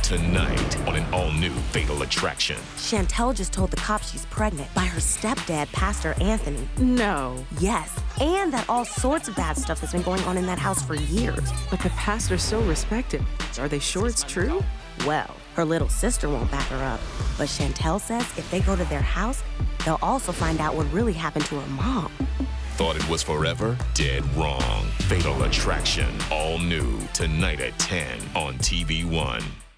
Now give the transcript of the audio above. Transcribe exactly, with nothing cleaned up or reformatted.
Tonight on an all-new Fatal Attraction. Chantel just told the cops she's pregnant by her stepdad, Pastor Anthony. No. Yes, and that all sorts of bad stuff has been going on in that house for years. But the pastor's so respected. Are they sure it's true? Well, her little sister won't back her up. But Chantel says if they go to their house, they'll also find out what really happened to her mom. Thought it was forever? Dead wrong. Fatal Attraction. All new tonight at ten on T V One.